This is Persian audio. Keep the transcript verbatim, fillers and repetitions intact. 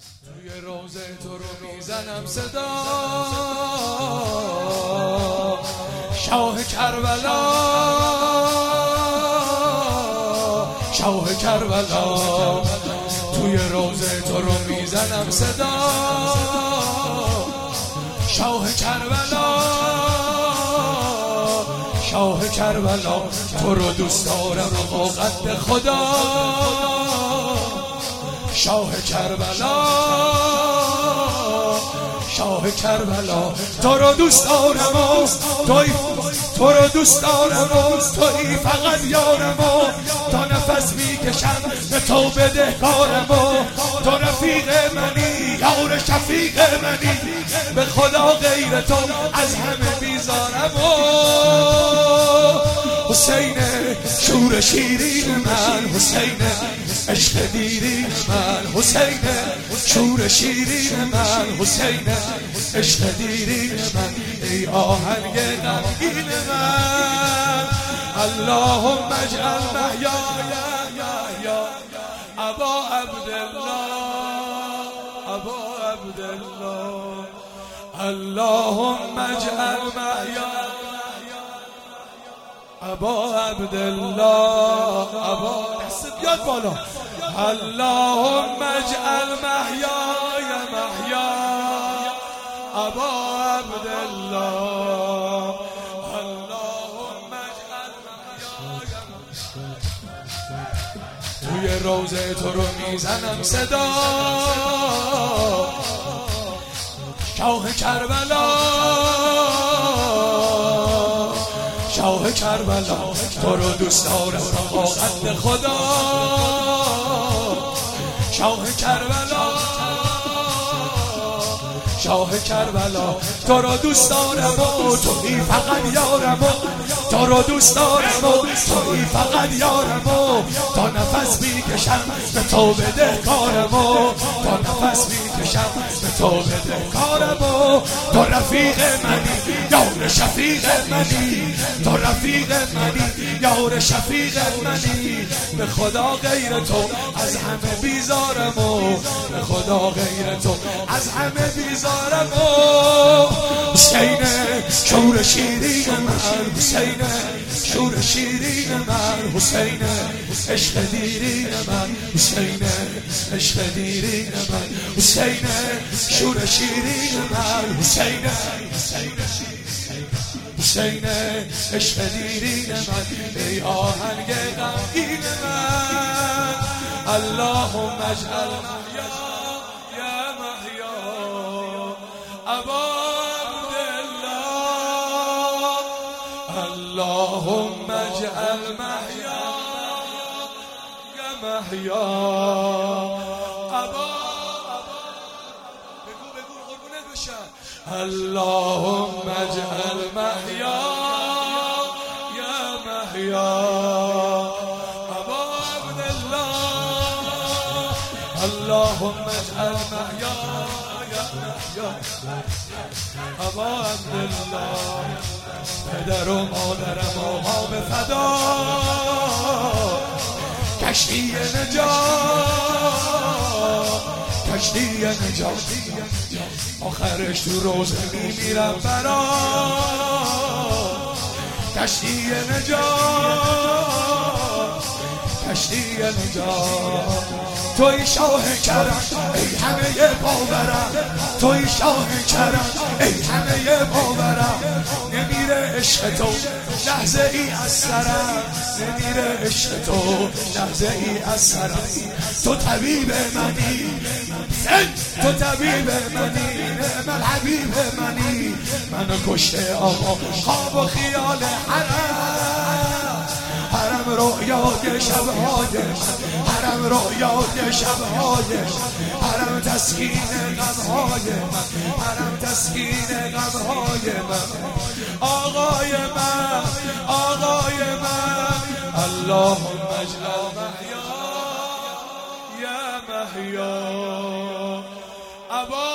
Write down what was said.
توی روزه تو رو میزنم صدا، شاه کربلا، شاه کربلا. توی روزه تو رو میزنم صدا، شاه کربلا، شاه کربلا. تو رو دوست دارم با قد خدا، شاه کربلا، شاه کربلا. تو رو دوست دارم و توی، تو رو دوست دارم و توی فقط یارم و تا نفس میکشم به تو بدهکارم و تو رفیق منی، یار شفیق منی، به خدا غیر تو از همه بیزارم و حسین شور شیرین من، حسین عشق دیرین من، حسین شور شیرین من، حسین عشق دیرین من، ای آهنگ غمگین من. اللهم اجعل محیای محیا ابا عبدالله، ابا عبدالله. اللهم اجعل محیای ابا عبدالله، ابا دست بیاد بالا. اللهم اجعل محیای محیا ابا عبدالله، اللهم اجعل محیای محیا. توی روزه تو رو میزنم صدا، شاه کربلا، شاه کربلا. تو رو دوست دارم با قد خدا، شاه کربلا، شاه کربلا. تو رو دوست دارم و توی فقط یارم و تو رو دوست دارم و توی فقط یارم و تا نفس میکشم به تو بدهکارم و تا نفس میکشم به تو بدهکارم و تو رفیق منی، یار شفیق منی، تو رفیق منی، یار شفیق منی، به خدا غیر تو از همه بیزارم و به خدا غیر تو از همه بیزارم و حسین شور شیرین من، حسین شور شیرین من، حسین عشق دیرین من، حسین عشق دیرین من، حسین شور شیرین من، حسین حسین عشق دیرین من، ای آهنگ غمگین من. اللهم اجعل محیا یا محیا ابا عبدالله، اللهم اجعل محیا یا محیا ابا. بگو بگو قربونت بشم. اللهم اجعل محیا یا محیا ابا عبدالله، اللهم اجعل محیا یا محیا ابا عبدالله. پدر و مادرم و ما به فدا، کشتی نجات، کشتی نجات، آخرش تو روزه میمیرم برا کشتی نجات، کشتی نجات. توی شاه کرم ای همه باورم، توی شاه کرم ای همه باورم، نمیره عشق تو لحظه ای از سرم، نمیره عشق تو لحظه ای از سرم. تو طبیب منی، تو طبیب منی، نعم الحبیب منی، منو کشته آقا خواب و خیال حرم، حرم رویای شبهای من، حرم رویای شبهای من، حرم تسکین غمهای من، حرم تسکین غمهای من، آقای من، آقای من. اللهم اجعل محیا یا محیا ابا